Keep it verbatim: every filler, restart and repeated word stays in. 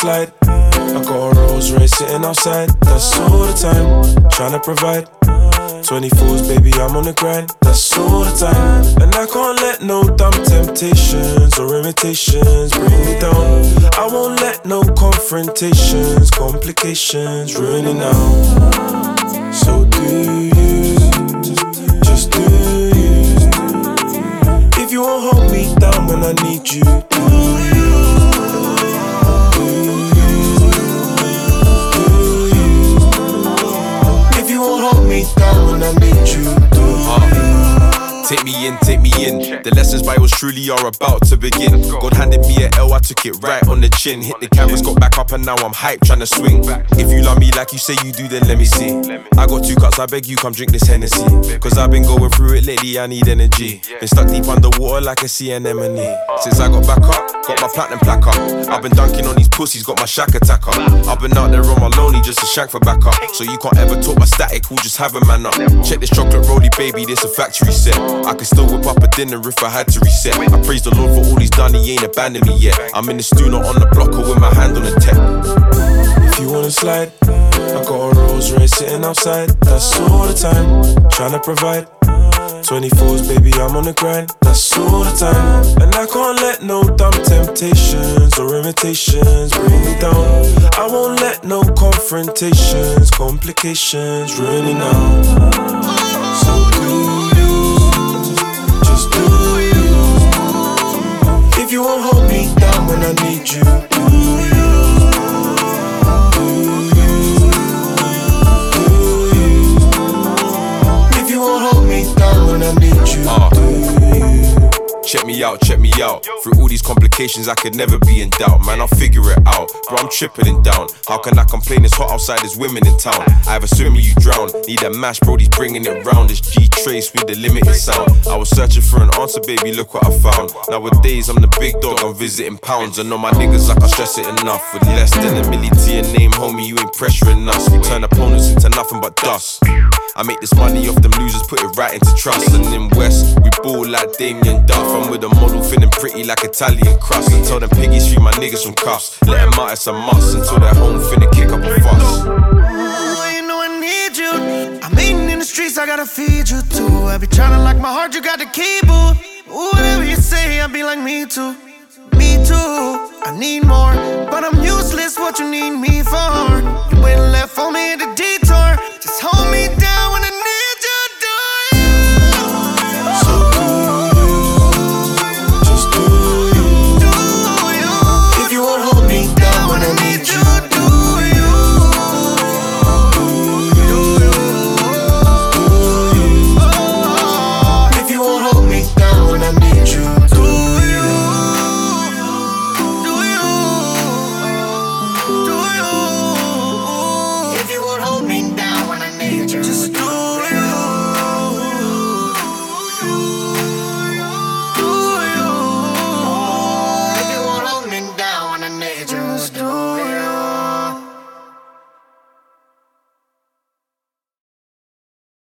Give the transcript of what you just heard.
slide, I got a Rolls Royce sitting outside. That's all the time, tryna provide. twenty-fours, baby, I'm on the grind. That's all the time. And I can't let no dumb temptations or imitations bring me down. I won't let no confrontations, complications ruin it now. So do you, just do you. If you won't hold me down when I need you, do you? Down when I need you, uh, take me in, take me in. The lessons by yours truly are about to begin. God handed me a L, I took it right on the chin. Hit the cameras, got back up and now I'm hyped tryna swing. If you love me like you say you do, then let me see. I got two cups, I beg you come drink this Hennessy. Cause I've been going through it lately, I need energy. Been stuck deep underwater like a sea anemone. Since I got back up, got my platinum plaque up. I've been dunking on these pussies, got my shack attack up. I've been out there on my lonely just to shank for back up. So you can't ever talk my static, we'll just have a man up. Check this chocolate rollie, baby, this a factory set. I can still whip up a dinner if I had to reset. I praise the Lord for all he's done, he ain't abandoned me yet. I'm in the stew, not on the blocker with my hand on the tech. If you wanna slide, I got a Rolls Royce sitting outside. That's all the time, tryna provide. twenty-fours, baby, I'm on the grind. That's all the time. And I can't let no dumb temptations or imitations bring me down. I won't let no confrontations, complications ruin it now. So do you, just do you. If you won't hold me down when I need you, do you? Do you, do you? If you won't hold me down when I need you, uh. do you? Check me out, check me out. Through all these complications, I could never be in doubt. Man, I'll figure it out. Bro, I'm tripling down. How can I complain? It's hot outside, there's women in town. Either swim or you drown. Need a mash, Brody's bringing it round. It's G-Trace with the limited sound. I was searching for an answer, baby, look what I found. Nowadays, I'm the big dog, I'm visiting pounds. I know my niggas like I stress it enough. With less than a milli to your name, homie, you ain't pressuring us. We turn opponents into nothing but dust. I make this money off them losers, put it right into trust. And in West, we ball like Damien Duff. I'm with a model feeling pretty like Italian crust. And tell them piggies free my niggas from cuffs. Let them out, it's a must. Until they're home, finna kick up a fuss. Ooh, you know I need you. I'm eating in the streets, I gotta feed you too. I be tryna lock my heart, you got the key, boo. Ooh, whatever you say, I be like me too. Me too, I need more. But I'm useless, what you need me for? You went left for me at the detour. Just hold me down.